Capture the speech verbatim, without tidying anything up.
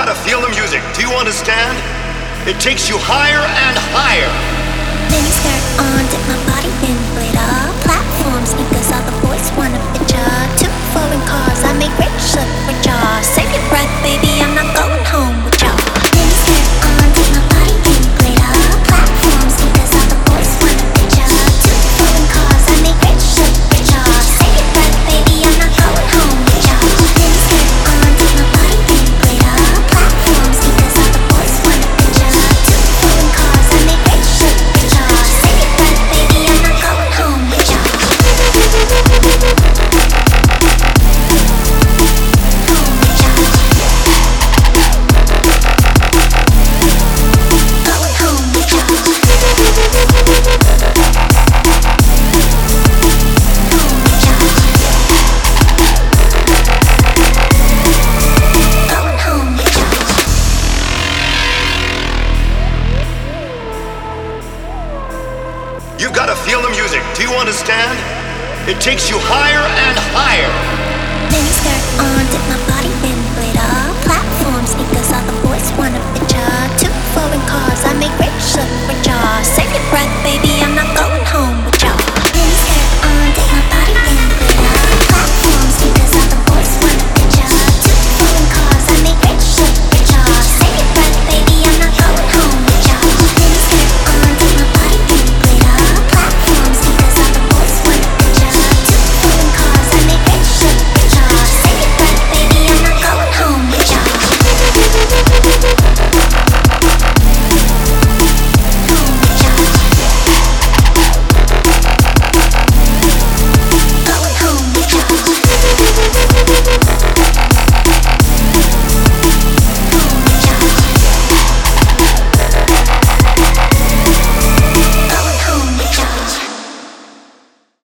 gotta feel the music. Do you understand? It takes you higher and higher. Mini skirt on, dip my body in glitter. Platform sneakers, all the boys want a picture. Two foreign cars, I make rich look richer. Save your breath, baby, I'm not going home with y'all. Mini skirt on, dip my body in glitter. Platform sneakers, all the boys want a picture. Two foreign cars, I make rich look richer. Save your breath, baby, I'm not going home with y'all. Mini skirt on, dip my body in glitter. Platform sneakers, all the boys want a picture. Two foreign cars, I make rich look richer. Save your breath, baby, I'm not going home with y'all. You gotta feel the music. Do you understand? It takes you higher and higher. Mini skirt on, dip my body in glitter. Platform sneakers, all the boys want a picture. Two foreign cars, I make rich look richer. Save your breath, baby, I'm not going home with